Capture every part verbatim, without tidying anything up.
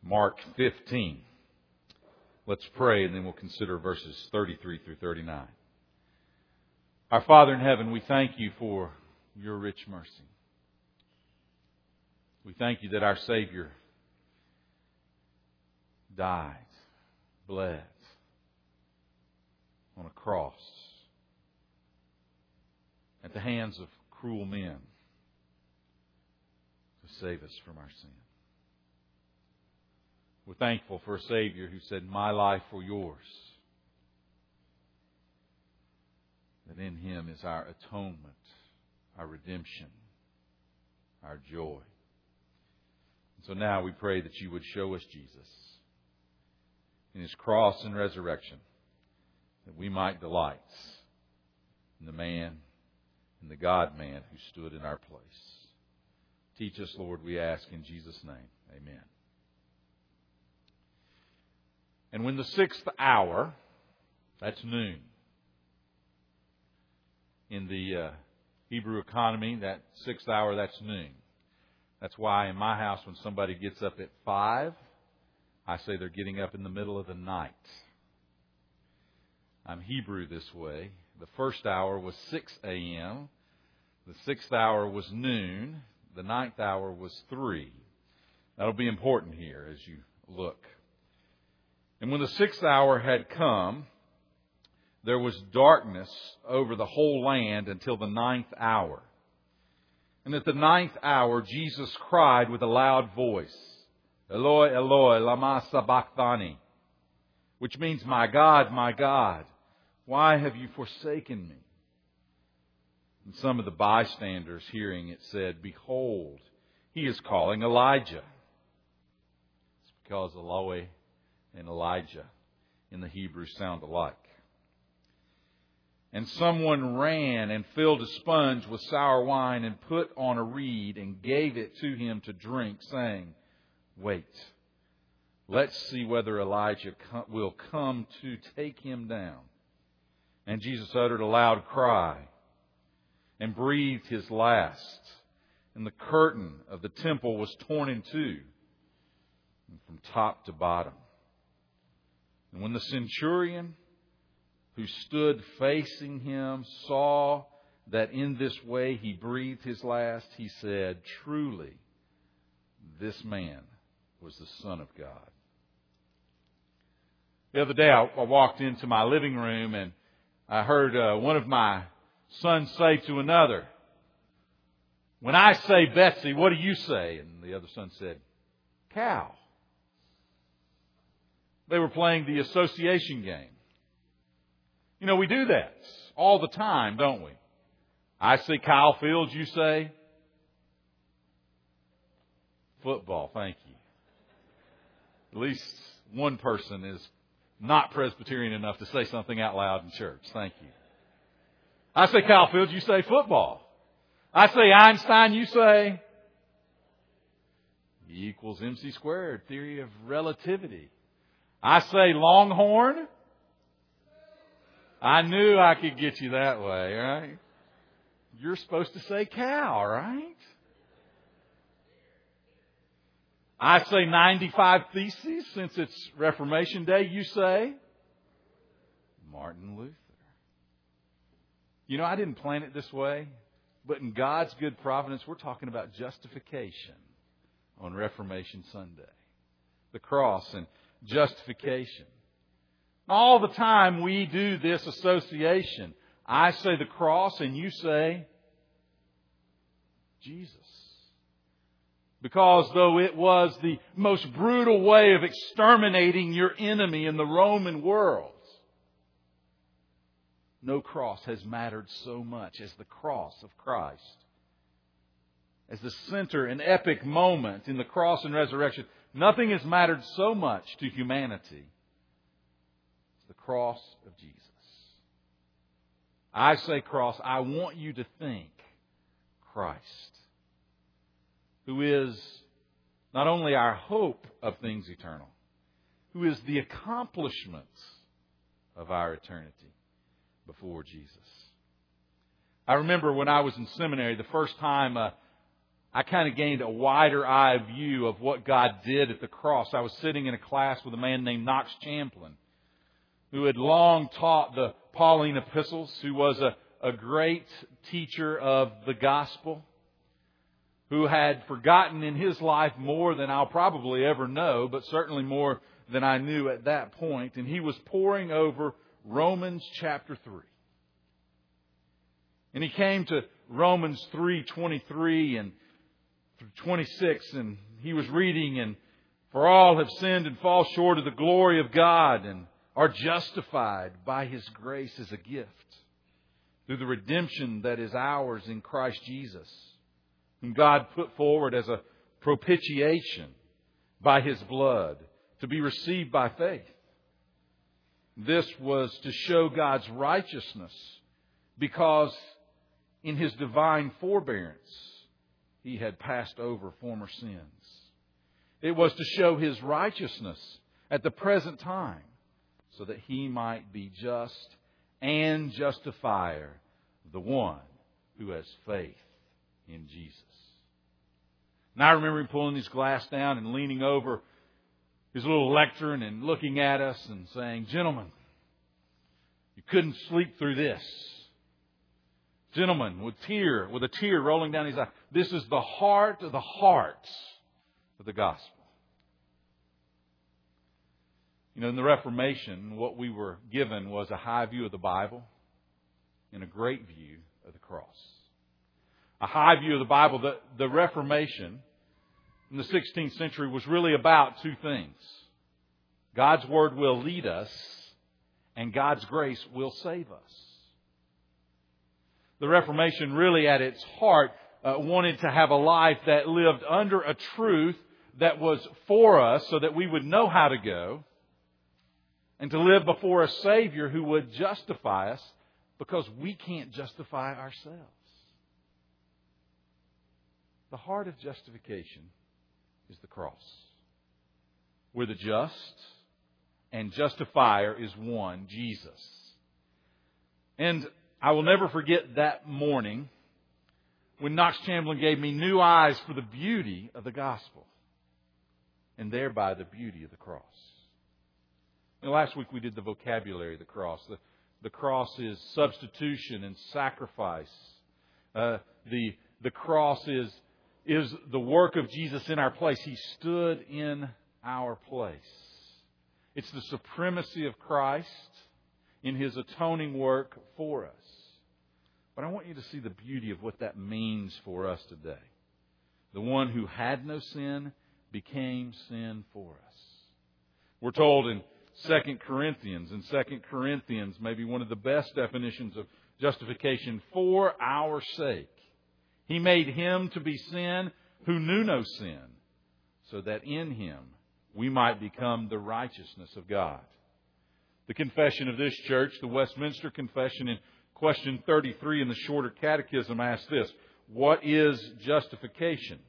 Mark fifteen. Let's pray and then we'll consider verses thirty-three through thirty-nine. Our Father in heaven, we thank you for your rich mercy. We thank you that our Savior died, bled on a cross at the hands of cruel men to save us from our sin. We're thankful for a Savior who said, "My life for yours." That in Him is our atonement, our redemption, our joy. And so now we pray that you would show us Jesus in His cross and resurrection, that we might delight in the man and the God-man who stood in our place. Teach us, Lord, we ask in Jesus' name. Amen. And when the sixth hour, that's noon, in the uh, Hebrew economy, that sixth hour, that's noon. That's why in my house, when somebody gets up at five, I say they're getting up in the middle of the night. I'm Hebrew this way. The first hour was six a.m. The sixth hour was noon. The ninth hour was three. That'll be important here as you look. And when the sixth hour had come, there was darkness over the whole land until the ninth hour. And at the ninth hour, Jesus cried with a loud voice, "Eloi, Eloi, lama sabachthani," which means, "My God, my God, why have you forsaken me?" And some of the bystanders hearing it said, "Behold, he is calling Elijah." It's because Eloi and Elijah in the Hebrew sound alike. And someone ran and filled a sponge with sour wine and put on a reed and gave it to him to drink, saying, "Wait, let's see whether Elijah will come to take him down." And Jesus uttered a loud cry and breathed his last. And the curtain of the temple was torn in two from top to bottom. And when the centurion who stood facing him saw that in this way he breathed his last, he said, "Truly, this man was the Son of God." The other day I walked into my living room and I heard uh, one of my sons say to another, "When I say Betsy, what do you say?" And the other son said, "Cow." They were playing the association game. You know, we do that all the time, don't we? I say Kyle Fields, you say football. Thank you. At least one person is not Presbyterian enough to say something out loud in church. Thank you. I say Kyle Fields, you say football. I say Einstein, you say E equals M C squared, theory of relativity. I say Longhorn. I knew I could get you that way, right? You're supposed to say cow, right? I say ninety-five Theses, since it's Reformation Day, you say Martin Luther. You know, I didn't plan it this way, but in God's good providence, we're talking about justification on Reformation Sunday. The cross and justification. All the time we do this association. I say the cross and you say Jesus. Because though it was the most brutal way of exterminating your enemy in the Roman world, no cross has mattered so much as the cross of Christ. As the center and epic moment in the cross and resurrection, nothing has mattered so much to humanity as the cross of Jesus. I say cross, I want you to think Christ, who is not only our hope of things eternal, who is the accomplishment of our eternity before Jesus. I remember when I was in seminary, the first time a, I kind of gained a wider eye view of what God did at the cross. I was sitting in a class with a man named Knox Champlin, who had long taught the Pauline epistles, who was a, a great teacher of the gospel, who had forgotten in his life more than I'll probably ever know, but certainly more than I knew at that point. And he was poring over Romans chapter three. And he came to Romans three twenty-three and twenty-six, and he was reading, and for all have sinned and fall short of the glory of God and are justified by His grace as a gift through the redemption that is ours in Christ Jesus, whom God put forward as a propitiation by His blood to be received by faith. This was to show God's righteousness, because in His divine forbearance He had passed over former sins. It was to show His righteousness at the present time, so that He might be just and justifier of the one who has faith in Jesus. And I remember him pulling his glass down and leaning over his little lectern and looking at us and saying, "Gentlemen, you couldn't sleep through this." Gentlemen, with tear, with a tear rolling down his eye, this is the heart of the hearts of the gospel. You know, in the Reformation, what we were given was a high view of the Bible and a great view of the cross. A high view of the Bible. The, the Reformation in the sixteenth century was really about two things. God's Word will lead us, and God's grace will save us. The Reformation really at its heart uh, wanted to have a life that lived under a truth that was for us so that we would know how to go, and to live before a Savior who would justify us because we can't justify ourselves. The heart of justification is the cross, where the just and justifier is one, Jesus. And I will never forget that morning when Knox Champlin gave me new eyes for the beauty of the gospel, and thereby the beauty of the cross. You know, last week we did the vocabulary of the cross. The, the cross is substitution and sacrifice. Uh, the, the cross is, is the work of Jesus in our place. He stood in our place. It's the supremacy of Christ in His atoning work for us. But I want you to see the beauty of what that means for us today. The one who had no sin became sin for us. We're told in Second Corinthians, in Second Corinthians, maybe one of the best definitions of justification, for our sake. He made Him to be sin who knew no sin, so that in Him we might become the righteousness of God. The confession of this church, the Westminster Confession, in question thirty-three in the Shorter Catechism, asks this: what is justification?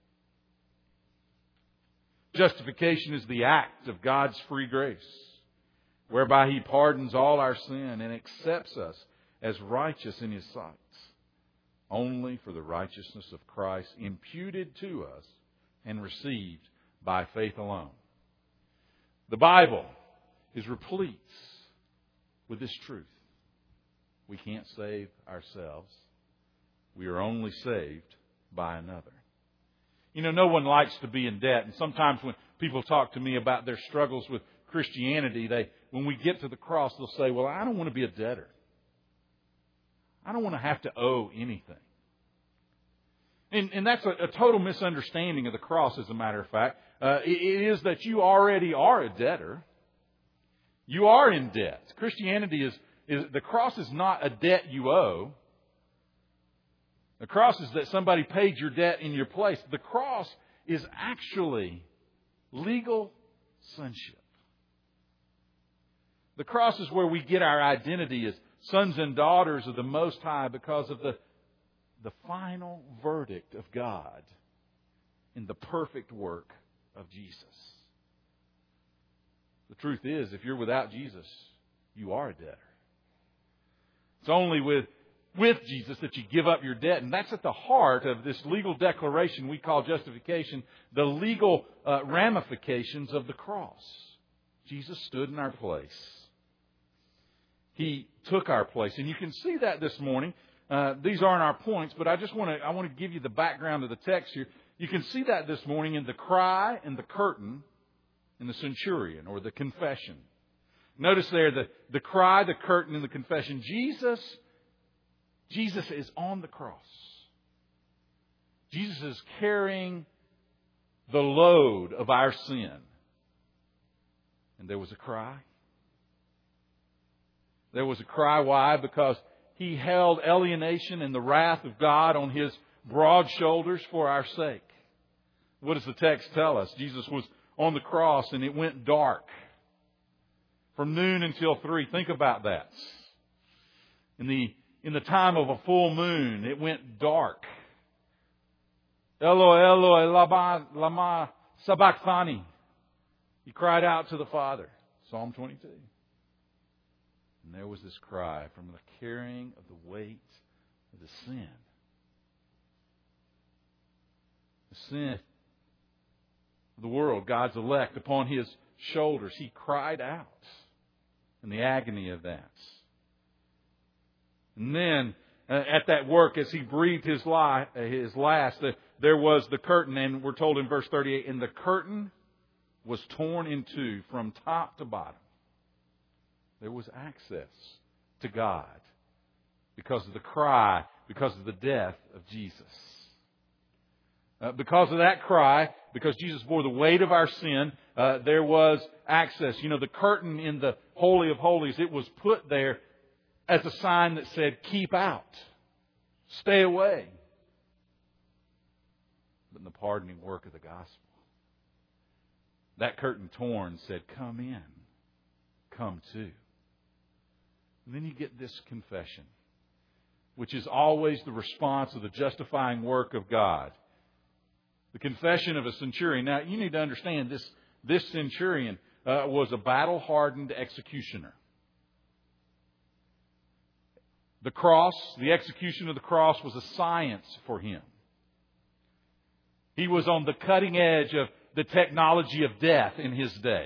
Justification is the act of God's free grace, whereby He pardons all our sin and accepts us as righteous in His sight, only for the righteousness of Christ imputed to us and received by faith alone. The Bible is replete with this truth. We can't save ourselves. We are only saved by another. You know, no one likes to be in debt. And sometimes when people talk to me about their struggles with Christianity, they, when we get to the cross, they'll say, well, I don't want to be a debtor. I don't want to have to owe anything. And, and that's a, a total misunderstanding of the cross, as a matter of fact. Uh, it, it is that you already are a debtor. You are in debt. Christianity is, is, the cross is not a debt you owe. The cross is that somebody paid your debt in your place. The cross is actually legal sonship. The cross is where we get our identity as sons and daughters of the Most High because of the, the final verdict of God in the perfect work of Jesus. The truth is, if you're without Jesus, you are a debtor. It's only with with Jesus, that you give up your debt. And that's at the heart of this legal declaration we call justification, the legal uh, ramifications of the cross. Jesus stood in our place. He took our place. And you can see that this morning. Uh, these aren't our points, but I just want to I want to give you the background of the text here. You can see that this morning in the cry and the curtain in the centurion or the confession. Notice there the, the cry, the curtain, and the confession. Jesus, Jesus is on the cross. Jesus is carrying the load of our sin. And there was a cry. There was a cry. Why? Because He held alienation and the wrath of God on His broad shoulders for our sake. What does the text tell us? Jesus was on the cross and it went dark. From noon until three. Think about that. In the, in the time of a full moon, it went dark. Eloi, Eloi, lama, lama sabachthani. He cried out to the Father. Psalm twenty-two. And there was this cry from the carrying of the weight of the sin. The sin of the world, God's elect, upon His shoulders. He cried out in the agony of that. And then, uh, at that work, as He breathed His, li- uh, his last, uh, there was the curtain, and we're told in verse thirty-eight, and the curtain was torn in two from top to bottom. There was access to God because of the cry, because of the death of Jesus. Uh, because of that cry, because Jesus bore the weight of our sin, uh, there was access. You know, the curtain in the Holy of Holies, it was put there as a sign that said, keep out, stay away. But in the pardoning work of the gospel, that curtain torn said, come in, come to. And then you get this confession, which is always the response of the justifying work of God. The confession of a centurion. Now, you need to understand this, this centurion uh, was a battle-hardened executioner. The cross, the execution of the cross was a science for him. He was on the cutting edge of the technology of death in his day.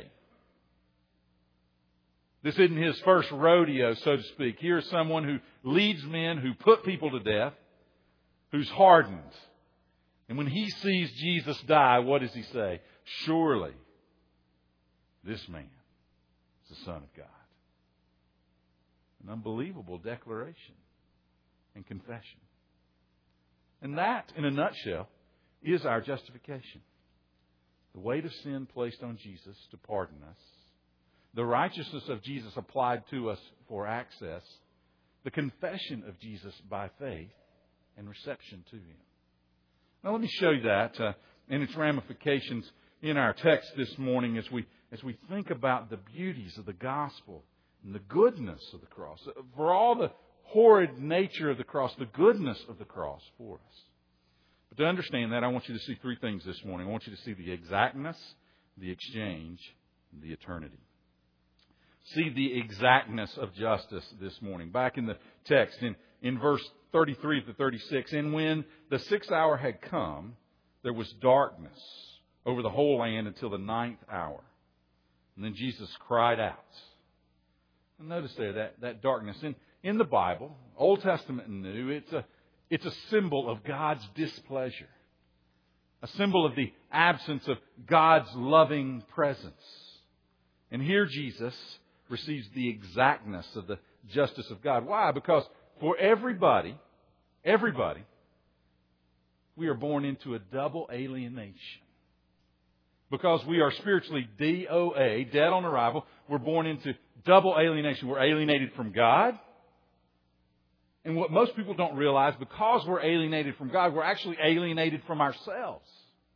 This isn't his first rodeo, so to speak. Here's someone who leads men, who put people to death, who's hardened. And when he sees Jesus die, what does he say? Surely this man is the Son of God. An unbelievable declaration and confession. And that, in a nutshell, is our justification. The weight of sin placed on Jesus to pardon us. The righteousness of Jesus applied to us for access. The confession of Jesus by faith and reception to Him. Now let me show you that uh, and its ramifications in our text this morning as we as we think about the beauties of the gospel and the goodness of the cross. For all the horrid nature of the cross, the goodness of the cross for us. But to understand that, I want you to see three things this morning. I want you to see the exactness, the exchange, and the eternity. See the exactness of justice this morning. Back in the text, in, in verse thirty-three to thirty-six, and when the sixth hour had come, there was darkness over the whole land until the ninth hour. And then Jesus cried out. And notice there that, that darkness. In, in the Bible, Old Testament and New, it's a, it's a symbol of God's displeasure. A symbol of the absence of God's loving presence. And here Jesus receives the exactness of the justice of God. Why? Because for everybody, everybody, we are born into a double alienation. Because we are spiritually D O A, dead on arrival, we're born into double alienation. We're alienated from God. And what most people don't realize, because we're alienated from God, we're actually alienated from ourselves.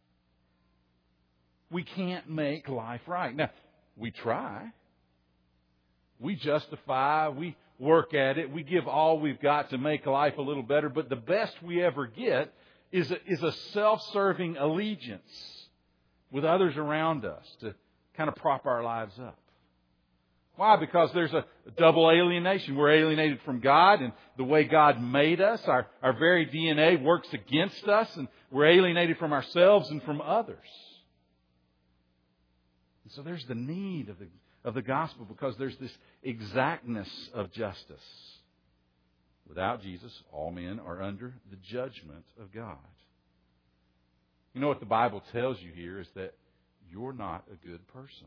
We can't make life right. Now, we try. We justify, we work at it, we give all we've got to make life a little better, but the best we ever get is a, is a self-serving allegiance with others around us to kind of prop our lives up. Why? Because there's a double alienation. We're alienated from God and the way God made us. Our, our very D N A works against us, and we're alienated from ourselves and from others. And so there's the need of the, of the gospel, because there's this exactness of justice. Without Jesus, all men are under the judgment of God. You know what the Bible tells you here is that you're not a good person.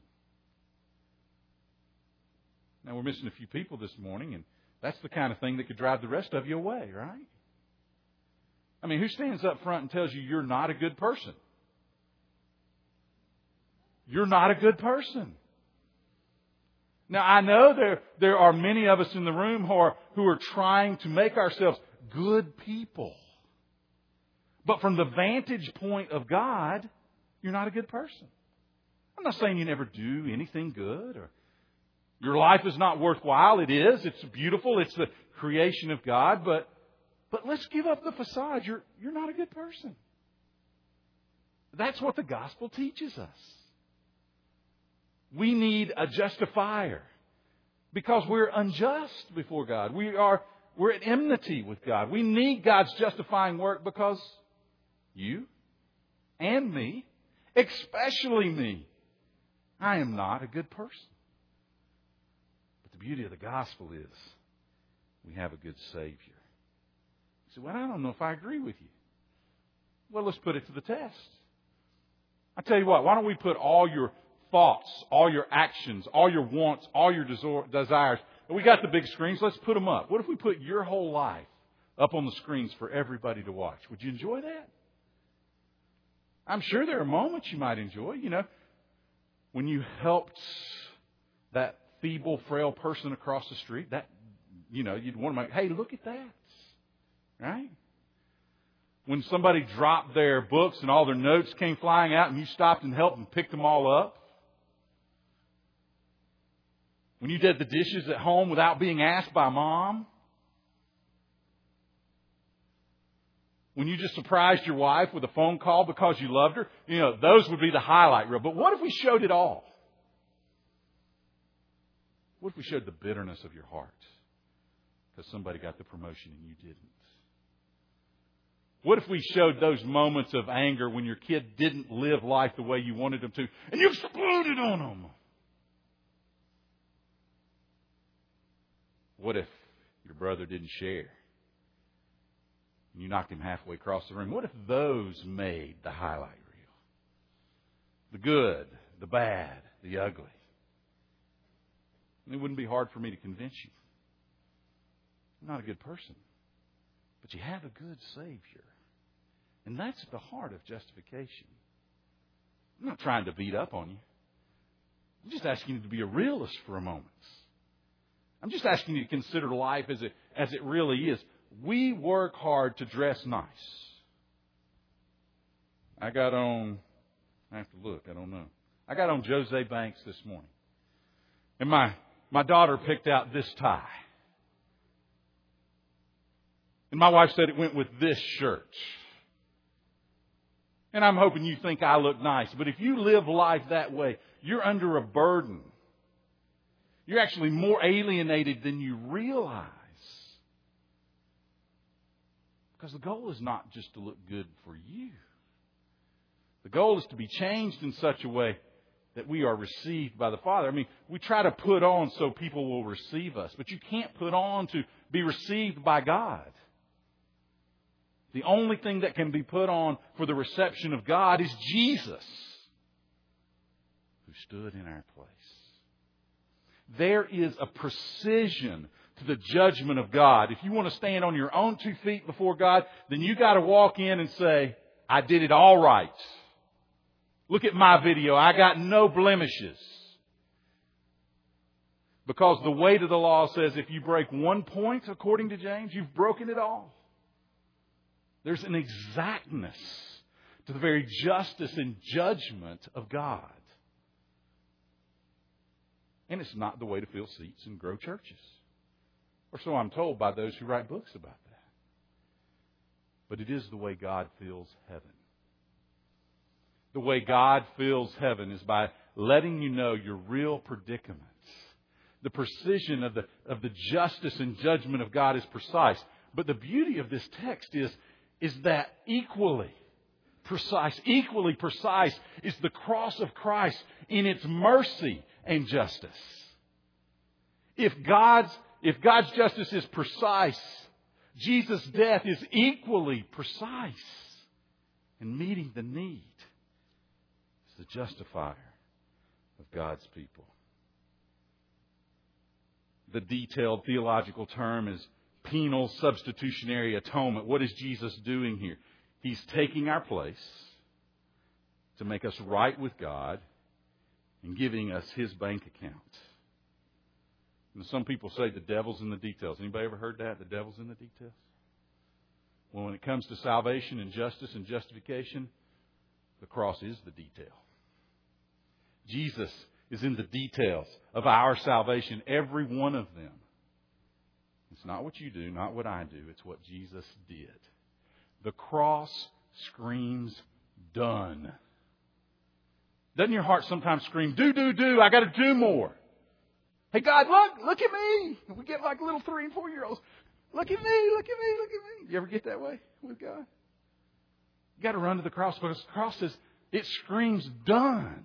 Now, we're missing a few people this morning, and that's the kind of thing that could drive the rest of you away, right? I mean, who stands up front and tells you you're not a good person? You're not a good person. Now, I know there, there are many of us in the room who are, who are trying to make ourselves good people. But from the vantage point of God, you're not a good person. I'm not saying you never do anything good or your life is not worthwhile. It is. It's beautiful. It's the creation of God. But but let's give up the facade. You're, you're not a good person. That's what the gospel teaches us. We need a justifier because we're unjust before God. We are, we're at enmity with God. We need God's justifying work because you and me, especially me, I am not a good person. But the beauty of the gospel is we have a good Savior. You say, well, I don't know if I agree with you. Well, let's put it to the test. I tell you what, why don't we put all your thoughts, all your actions, all your wants, all your desires. We got the big screens. Let's put them up. What if we put your whole life up on the screens for everybody to watch? Would you enjoy that? I'm sure there are moments you might enjoy. You know, when you helped that feeble, frail person across the street, that, you know, you'd want to make, hey, look at that. Right? When somebody dropped their books and all their notes came flying out and you stopped and helped and picked them all up. When you did the dishes at home without being asked by Mom. When you just surprised your wife with a phone call because you loved her. You know, those would be the highlight reel. But what if we showed it all? What if we showed the bitterness of your heart because somebody got the promotion and you didn't? What if we showed those moments of anger when your kid didn't live life the way you wanted them to and you exploded on them? What if your brother didn't share and you knocked him halfway across the room? What if those made the highlight reel? The good, the bad, the ugly. And it wouldn't be hard for me to convince you. You're not a good person, but you have a good Savior. And that's at the heart of justification. I'm not trying to beat up on you. I'm just asking you to be a realist for a moment. I'm just asking you to consider life as it, as it really is. We work hard to dress nice. I got on, I have to look, I don't know. I got on Jose Banks this morning. And my, my daughter picked out this tie. And my wife said it went with this shirt. And I'm hoping you think I look nice. But if you live life that way, you're under a burden. You're actually more alienated than you realize. Because the goal is not just to look good for you. The goal is to be changed in such a way that we are received by the Father. I mean, we try to put on so people will receive us. But you can't put on to be received by God. The only thing that can be put on for the reception of God is Jesus, who stood in our place. There is a precision to the judgment of God. If you want to stand on your own two feet before God, then you got to walk in and say, I did it all right. Look at my video. I got no blemishes. Because the weight of the law says if you break one point, according to James, you've broken it all. There's an exactness to the very justice and judgment of God. And it's not the way to fill seats and grow churches. Or so I'm told by those who write books about that. But it is the way God fills heaven. The way God fills heaven is by letting you know your real predicaments. The precision of the, of the justice and judgment of God is precise. But the beauty of this text is, is that equally precise, equally precise is the cross of Christ in its mercy and justice. If God's, if God's justice is precise, Jesus' death is equally precise in meeting the need. It's the justifier of God's people. The detailed theological term is penal substitutionary atonement. What is Jesus doing here? He's taking our place to make us right with God and giving us His bank account. And some people say the devil's in the details. Anybody ever heard that? The devil's in the details? Well, when it comes to salvation and justice and justification, the cross is the detail. Jesus is in the details of our salvation, every one of them. It's not what you do, not what I do. It's what Jesus did. The cross screams done. Doesn't your heart sometimes scream, do, do, do, I got to do more? Hey, God, look, look at me. We get like little three and four year olds. Look at me, look at me, look at me. You ever get that way with God? You got to run to the cross because the cross says, it screams done.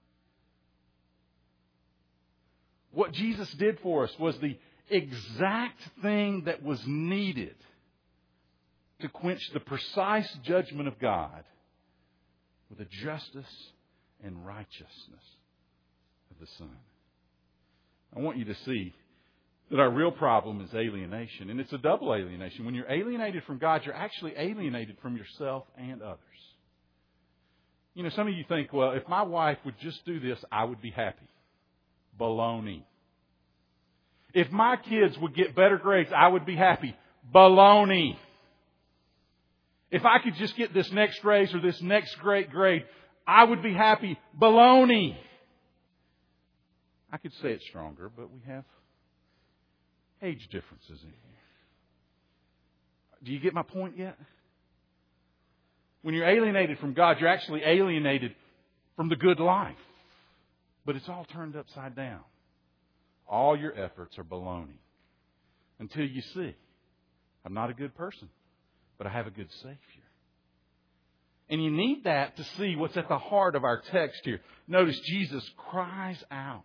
What Jesus did for us was the exact thing that was needed to quench the precise judgment of God with the justice and righteousness of the Son. I want you to see that our real problem is alienation. And it's a double alienation. When you're alienated from God, you're actually alienated from yourself and others. You know, some of you think, well, if my wife would just do this, I would be happy. Baloney. If my kids would get better grades, I would be happy. Baloney. If I could just get this next raise or this next great grade, I would be happy. Baloney. I could say it stronger, but we have age differences in here. Do you get my point yet? When you're alienated from God, you're actually alienated from the good life. But it's all turned upside down. All your efforts are baloney. Until you see, I'm not a good person, but I have a good Savior. And you need that to see what's at the heart of our text here. Notice Jesus cries out.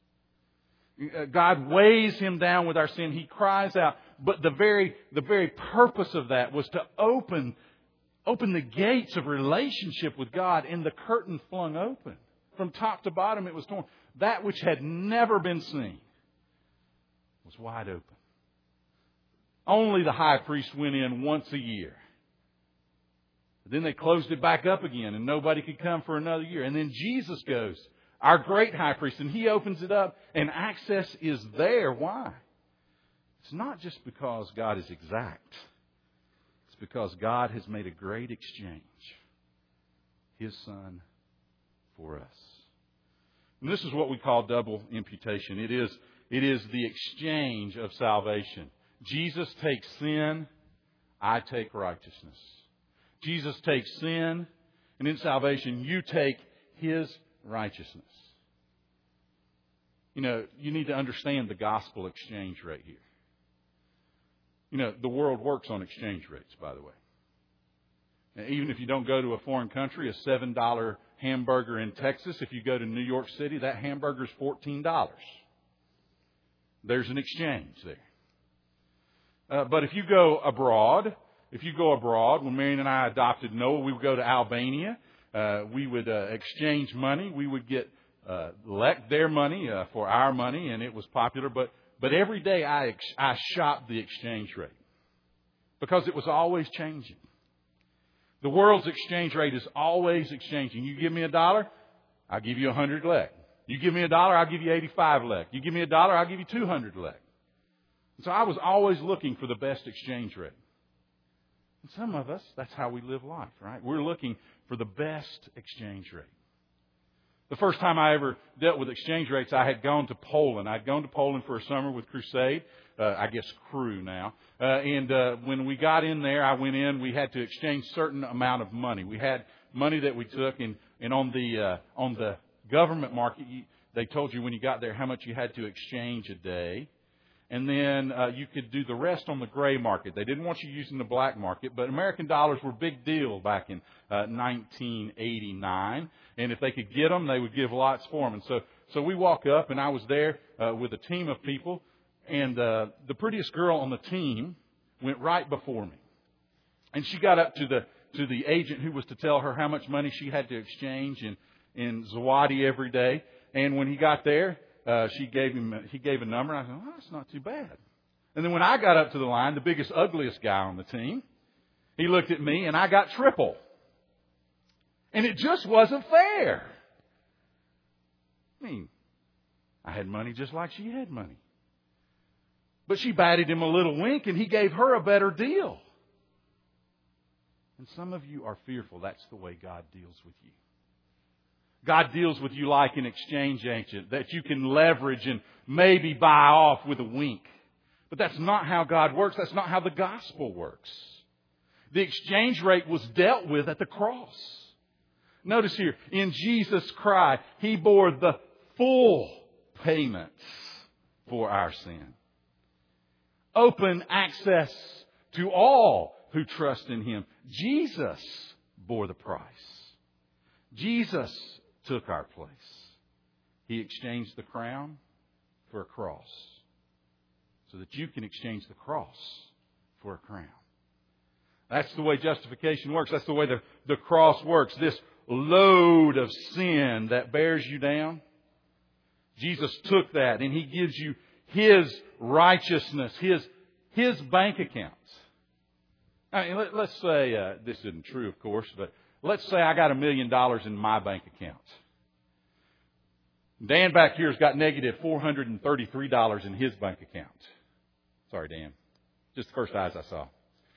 God weighs Him down with our sin. He cries out. But the very, the very purpose of that was to open, open the gates of relationship with God, and the curtain flung open. From top to bottom it was torn. That which had never been seen was wide open. Only the high priest went in once a year. Then they closed it back up again and nobody could come for another year. And then Jesus goes, our great high priest, and He opens it up and access is there. Why? It's not just because God is exact. It's because God has made a great exchange. His Son for us. And this is what we call double imputation. It is, it is the exchange of salvation. Jesus takes sin, I take righteousness. Jesus takes sin, and in salvation you take His righteousness. You know, you need to understand the gospel exchange rate here. You know, the world works on exchange rates, by the way. Now, even if you don't go to a foreign country, a seven dollar hamburger in Texas, if you go to New York City, that hamburger is fourteen dollars. There's an exchange there. Uh, but if you go abroad, if you go abroad, when Marion and I adopted Noah, we would go to Albania. Uh, we would uh, exchange money. We would get uh, elect their money uh, for our money, and it was popular. But but every day I ex- I shopped the exchange rate because it was always changing. The world's exchange rate is always exchanging. You give me a dollar, I'll give you a hundred lek. You give me a dollar, I'll give you eighty-five lek. You give me a dollar, I'll give you two hundred lek. And so I was always looking for the best exchange rate. And some of us, that's how we live life, right? We're looking for the best exchange rate. The first time I ever dealt with exchange rates, I had gone to Poland. I'd gone to Poland for a summer with Crusade. Uh, I guess Crew now. Uh, and uh, when we got in there, I went in. We had to exchange certain amount of money. We had money that we took, and, and on the uh, on the government market, you, they told you when you got there how much you had to exchange a day. And then uh, you could do the rest on the gray market. They didn't want you using the black market, but American dollars were a big deal back in uh, nineteen eighty-nine. And if they could get them, they would give lots for them. And so, so we walk up, and I was there uh, with a team of people, and uh, the prettiest girl on the team went right before me. And she got up to the to the agent who was to tell her how much money she had to exchange in, in Zawadi every day. And when he got there, Uh, she gave him, he gave a number, and I said, oh, that's not too bad. And then when I got up to the line, the biggest, ugliest guy on the team, he looked at me, and I got triple. And it just wasn't fair. I mean, I had money just like she had money. But she batted him a little wink, and he gave her a better deal. And some of you are fearful that's the way God deals with you. God deals with you like an exchange agent that you can leverage and maybe buy off with a wink. But that's not how God works. That's not how the gospel works. The exchange rate was dealt with at the cross. Notice here, in Jesus' cry, He bore the full payment for our sin. Open access to all who trust in Him. Jesus bore the price. Jesus took our place. He exchanged the crown for a cross so that you can exchange the cross for a crown. That's the way justification works. That's the way the, the cross works. This load of sin that bears you down, Jesus took that and He gives you His righteousness, His, His bank accounts. I mean, let, let's say, uh, this isn't true, of course, but let's say I got a million dollars in my bank account. Dan back here has got negative four hundred thirty-three dollars in his bank account. Sorry, Dan. Just the first eyes I saw.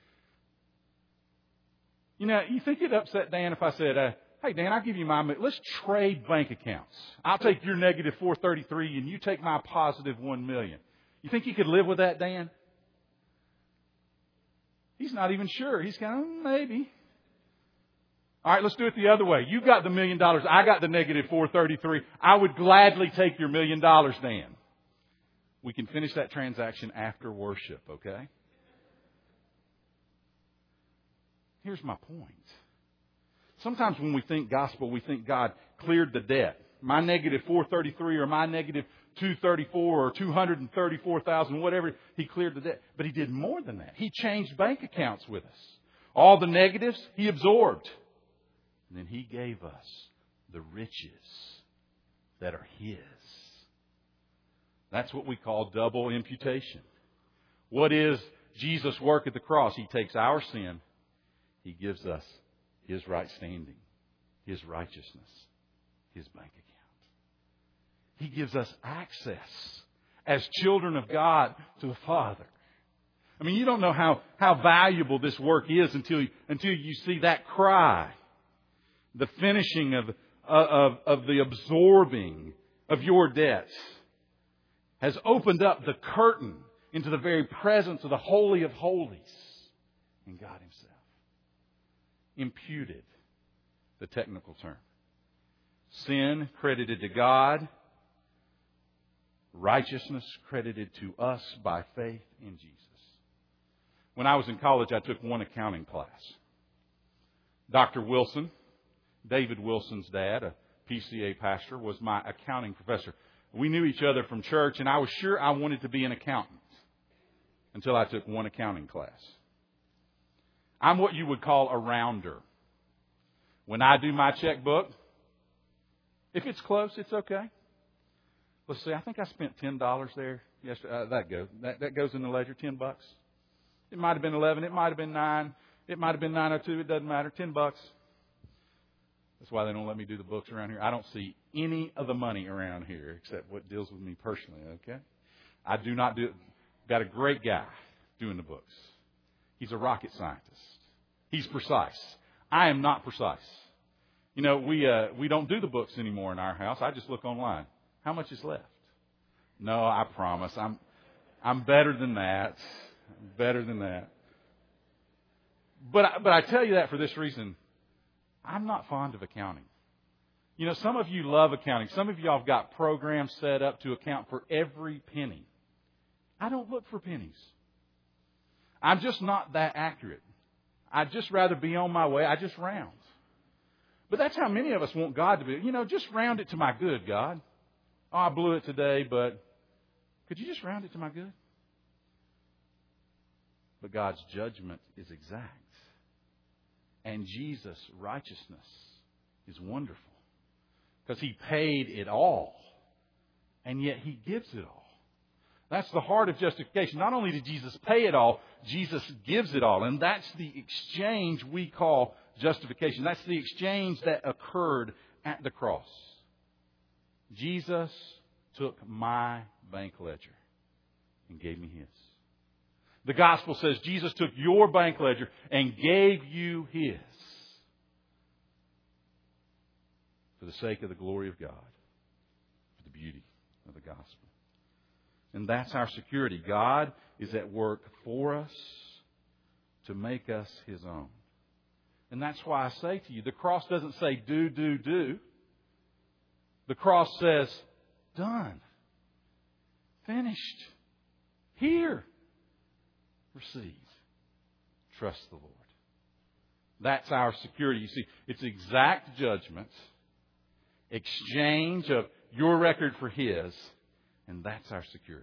You know, you think it'd upset Dan if I said, uh, hey, Dan, I'll give you my, let's trade bank accounts. I'll take your negative four hundred thirty-three and you take my positive one million. You think you could live with that, Dan? He's not even sure. He's kind of, maybe. All right, let's do it the other way. You got the million dollars. I got the negative four hundred thirty-three. I would gladly take your million dollars, Dan. We can finish that transaction after worship, okay? Here's my point. Sometimes when we think gospel, we think God cleared the debt. My negative four hundred thirty-three or my negative two hundred thirty-four or two hundred thirty-four thousand, whatever, He cleared the debt. But He did more than that. He changed bank accounts with us. All the negatives, He absorbed. And then He gave us the riches that are His. That's what we call double imputation. What is Jesus' work at the cross? He takes our sin. He gives us His right standing, His righteousness, His bank account. He gives us access as children of God to the Father. I mean, you don't know how, how valuable this work is until you, until you see that cry. The finishing of, of, of the absorbing of your debts has opened up the curtain into the very presence of the Holy of Holies in God Himself. Imputed, the technical term. Sin credited to God. Righteousness credited to us by faith in Jesus. When I was in college, I took one accounting class. Doctor Wilson, David Wilson's dad, a P C A pastor, was my accounting professor. We knew each other from church, and I was sure I wanted to be an accountant until I took one accounting class. I'm what you would call a rounder. When I do my checkbook, if it's close, it's okay. Let's see, I think I spent ten dollars there yesterday. Uh, that goes that, that goes in the ledger, ten bucks. It might have been eleven. It might have been nine. It might have been nine oh two. It doesn't matter. Ten bucks. That's why they don't let me do the books around here. I don't see any of the money around here except what deals with me personally. Okay, I do not do it. Got a great guy doing the books. He's a rocket scientist. He's precise. I am not precise. You know, we uh, we don't do the books anymore in our house. I just look online. How much is left? No, I promise. I'm I'm better than that. I'm better than that. But I, but I tell you that for this reason. I'm not fond of accounting. You know, some of you love accounting. Some of y'all have got programs set up to account for every penny. I don't look for pennies. I'm just not that accurate. I'd just rather be on my way. I just round. But that's how many of us want God to be. You know, just round it to my good, God. Oh, I blew it today, but could you just round it to my good? But God's judgment is exact. And Jesus' righteousness is wonderful. Because He paid it all. And yet He gives it all. That's the heart of justification. Not only did Jesus pay it all, Jesus gives it all. And that's the exchange we call justification. That's the exchange that occurred at the cross. Jesus took my bank ledger and gave me His. The gospel says Jesus took your bank ledger and gave you His for the sake of the glory of God, for the beauty of the gospel. And that's our security. God is at work for us to make us His own. And that's why I say to you, the cross doesn't say do, do, do. The cross says done. Finished. Here. Receive. Trust the Lord. That's our security. You see, it's exact judgment, exchange of your record for His, and that's our security.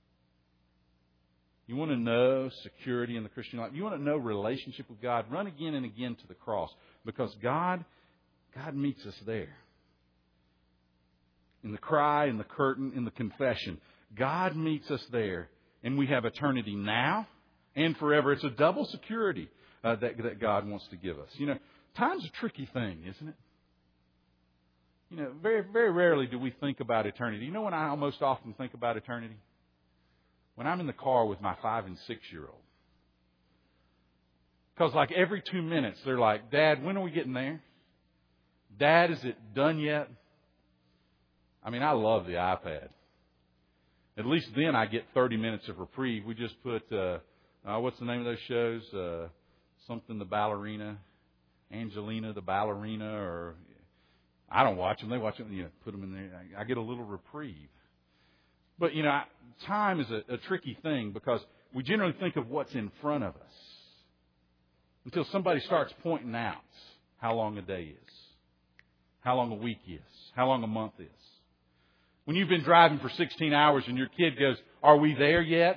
You want to know security in the Christian life? You want to know relationship with God? Run again and again to the cross, because God, God meets us there. In the cry, in the curtain, in the confession, God meets us there, and we have eternity now and forever. It's a double security uh, that, that God wants to give us. You know, time's a tricky thing, isn't it? You know, very, very rarely do we think about eternity. You know when I most often think about eternity? When I'm in the car with my five and six-year-old. Because like every two minutes, they're like, Dad, when are we getting there? Dad, is it done yet? I mean, I love the iPad. At least then I get thirty minutes of reprieve. We just put, uh, uh, what's the name of those shows? Uh, something the ballerina, Angelina the ballerina, or I don't watch them. They watch them. You know, put them in there. I get a little reprieve. But you know, time is a, a tricky thing because we generally think of what's in front of us until somebody starts pointing out how long a day is, how long a week is, how long a month is. When you've been driving for sixteen hours and your kid goes, "Are we there yet?"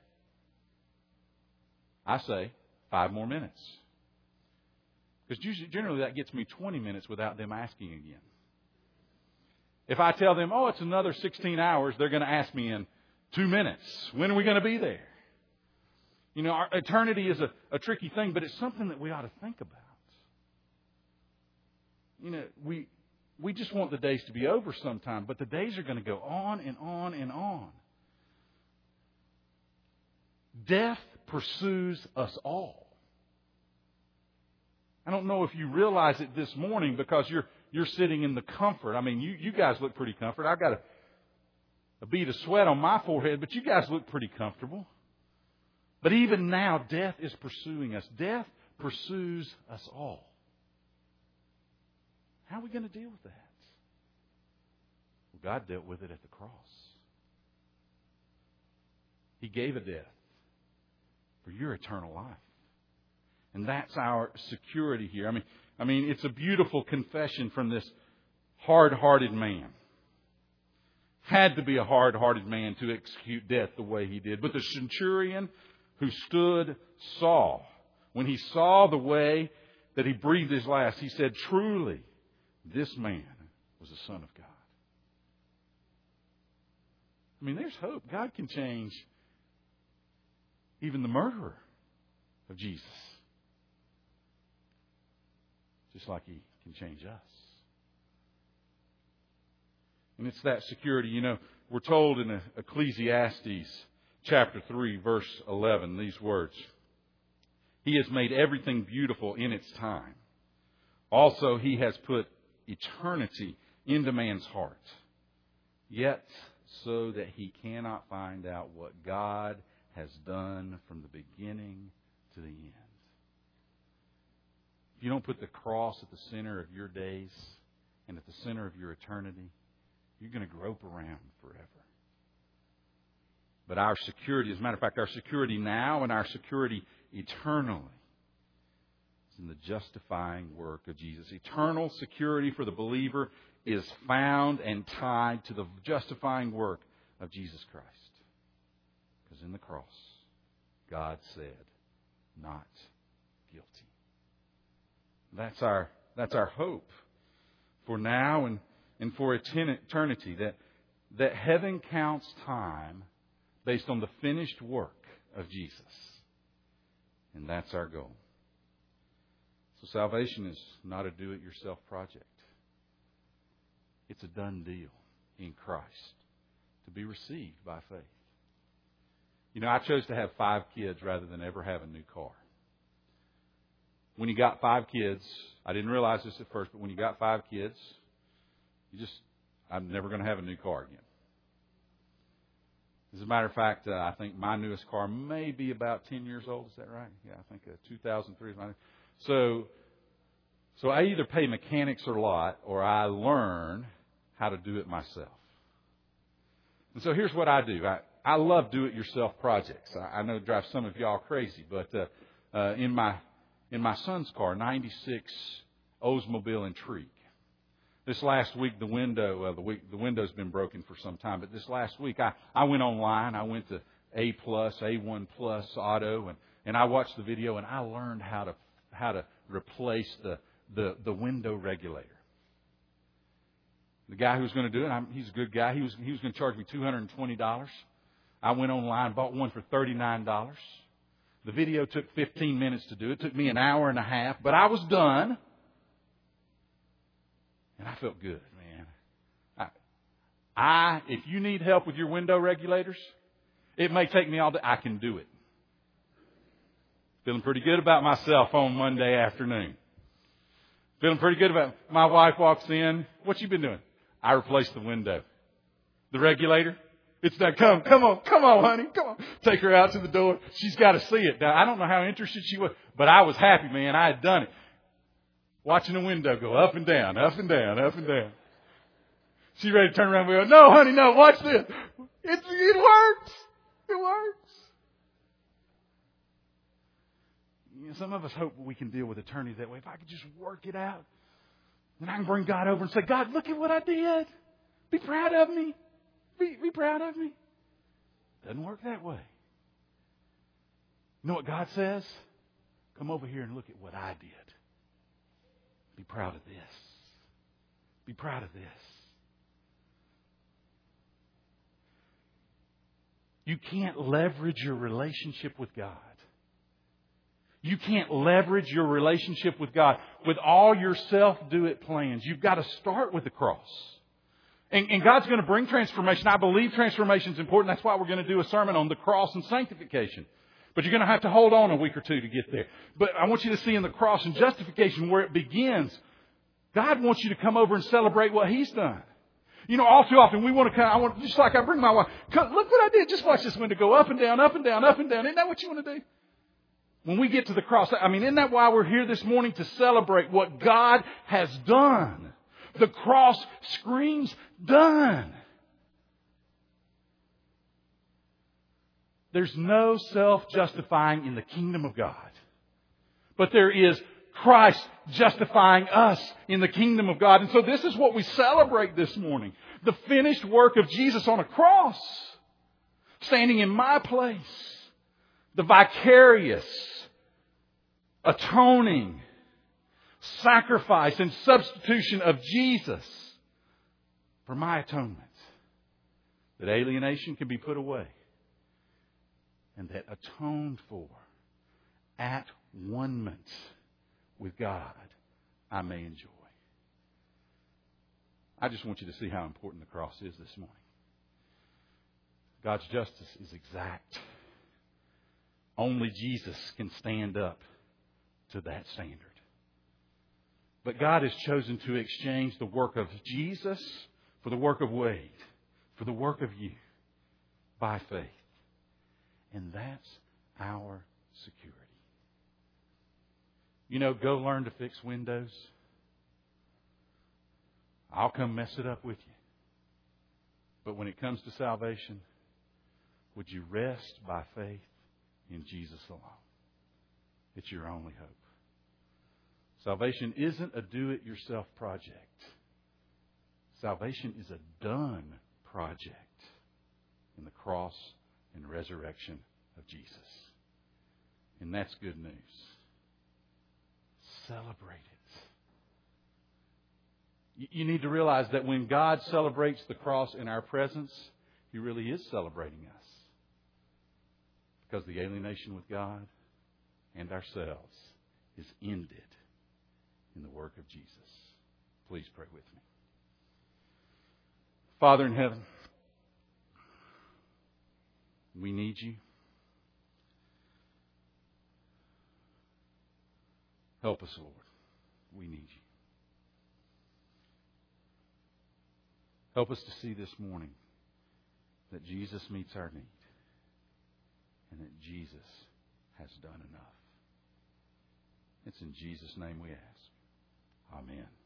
I say, five more minutes. Because generally that gets me twenty minutes without them asking again. If I tell them, oh, it's another sixteen hours, they're going to ask me in two minutes. When are we going to be there? You know, our eternity is a, a tricky thing, but it's something that we ought to think about. You know, we we just want the days to be over sometime, but the days are going to go on and on and on. Death pursues us all. I don't know if you realize it this morning because you're you're sitting in the comfort. I mean, you, you guys look pretty comfortable. I've got a, a bead of sweat on my forehead, but you guys look pretty comfortable. But even now, death is pursuing us. Death pursues us all. How are we going to deal with that? Well, God dealt with it at the cross. He gave a death for your eternal life. And that's our security here. I mean, I mean, it's a beautiful confession from this hard-hearted man. Had to be a hard-hearted man to execute death the way he did. But the centurion who stood saw. When he saw the way that he breathed his last, he said, truly, this man was the Son of God. I mean, there's hope. God can change even the murderer of Jesus. Just like He can change us. And it's that security. You know, we're told in Ecclesiastes chapter three, verse eleven, these words. He has made everything beautiful in its time. Also, He has put eternity into man's heart. Yet, so that he cannot find out what God has done from the beginning to the end. If you don't put the cross at the center of your days and at the center of your eternity, you're going to grope around forever. But our security, as a matter of fact, our security now and our security eternally is in the justifying work of Jesus. Eternal security for the believer is found and tied to the justifying work of Jesus Christ. Because in the cross, God said, not guilty. That's our, that's our hope for now and, and for eternity, that, that heaven counts time based on the finished work of Jesus. And that's our goal. So salvation is not a do-it-yourself project. It's a done deal in Christ to be received by faith. You know, I chose to have five kids rather than ever have a new car. When you got five kids, I didn't realize this at first, but when you got five kids, you just, I'm never going to have a new car again. As a matter of fact, uh, I think my newest car may be about ten years old. Is that right? Yeah, I think uh, two thousand three is my. So, so I either pay mechanics a lot or I learn how to do it myself. And so here's what I do. I, I love do-it-yourself projects. I, I know it drives some of y'all crazy, but uh, uh, in my in my son's car, ninety-six Oldsmobile Intrigue. This last week, the window, uh, the week, the window's been broken for some time. But this last week, I, I went online. I went to A plus, A one plus Auto, and, and I watched the video, and I learned how to how to replace the the, the window regulator. The guy who was going to do it, I'm, he's a good guy. He was he was going to charge me two hundred and twenty dollars. I went online, bought one for thirty nine dollars. The video took fifteen minutes to do. It took me an hour and a half, but I was done. And I felt good, man. I, I, if you need help with your window regulators, it may take me all day. I can do it. Feeling pretty good about myself on Monday afternoon. Feeling pretty good about my wife walks in. What you been doing? I replaced the window. The regulator. It's done. Come, come on, come on, honey, come on. Take her out to the door. She's got to see it. Now, I don't know how interested she was, but I was happy, man. I had done it. Watching the window go up and down, up and down, up and down. She's ready to turn around and go, no, honey, no, watch this. It's, it works. It works. You know, some of us hope we can deal with eternity that way. If I could just work it out, then I can bring God over and say, God, look at what I did. Be proud of me. Be, be proud of me. Doesn't work that way. You know what God says? Come over here and look at what I did. Be proud of this. Be proud of this. You can't leverage your relationship with God. You can't leverage your relationship with God with all your self-do-it plans. You've got to start with the cross. And, and God's going to bring transformation. I believe transformation is important. That's why we're going to do a sermon on the cross and sanctification. But you're going to have to hold on a week or two to get there. But I want you to see in the cross and justification where it begins. God wants you to come over and celebrate what He's done. You know, all too often we want to come, I want, just like I bring my wife, come, look what I did. Just watch this window go up and down, up and down, up and down. Isn't that what you want to do? When we get to the cross, I mean, isn't that why we're here this morning to celebrate what God has done? The cross screams, done. There's no self-justifying in the kingdom of God. But there is Christ justifying us in the kingdom of God. And so this is what we celebrate this morning. The finished work of Jesus on a cross. Standing in my place. The vicarious, atoning, sacrifice and substitution of Jesus for my atonement. That alienation can be put away. And that atoned for, at one-ment with God, I may enjoy. I just want you to see how important the cross is this morning. God's justice is exact. Only Jesus can stand up to that standard. But God has chosen to exchange the work of Jesus for the work of Wade, for the work of you, by faith. And that's our security. You know, go learn to fix windows. I'll come mess it up with you. But when it comes to salvation, would you rest by faith in Jesus alone? It's your only hope. Salvation isn't a do-it-yourself project. Salvation is a done project in the cross and resurrection of Jesus. And that's good news. Celebrate it. You need to realize that when God celebrates the cross in our presence, He really is celebrating us. Because the alienation with God and ourselves is ended in the work of Jesus. Please pray with me. Father in heaven, we need you. Help us, Lord. We need you. Help us to see this morning that Jesus meets our need and that Jesus has done enough. It's in Jesus' name we ask. Amen.